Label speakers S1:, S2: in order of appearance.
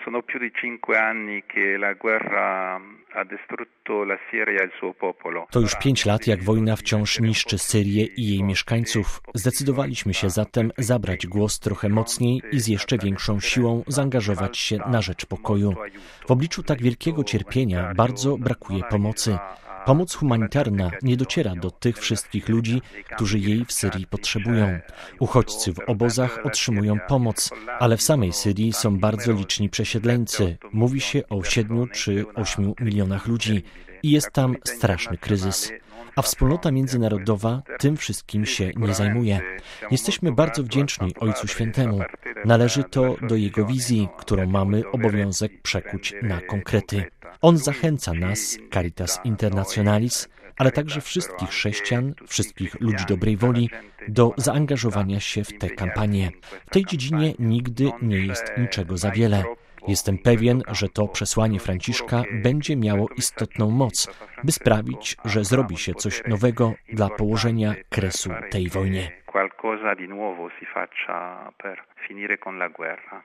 S1: Sono più di 5 anni che la guerra ha distrutto la Siria e il suo popolo.
S2: To już 5 lat, jak wojna wciąż niszczy Syrię i jej mieszkańców. Zdecydowaliśmy się zatem zabrać głos trochę mocniej i z jeszcze większą siłą zaangażować się na rzecz pokoju. W obliczu tak wielkiego cierpienia bardzo brakuje pomocy. Pomoc humanitarna nie dociera do tych wszystkich ludzi, którzy jej w Syrii potrzebują. Uchodźcy w obozach otrzymują pomoc, ale w samej Syrii są bardzo liczni przesiedleńcy. Mówi się o 7 czy 8 milionach ludzi i jest tam straszny kryzys. A wspólnota międzynarodowa tym wszystkim się nie zajmuje. Jesteśmy bardzo wdzięczni Ojcu Świętemu. Należy to do Jego wizji, którą mamy obowiązek przekuć na konkrety. On zachęca nas, Caritas Internationalis, ale także wszystkich chrześcijan, wszystkich ludzi dobrej woli, do zaangażowania się w tę kampanię. W tej dziedzinie nigdy nie jest niczego za wiele. Jestem pewien, że to przesłanie Franciszka będzie miało istotną moc, by sprawić, że zrobi się coś nowego dla położenia kresu tej wojnie.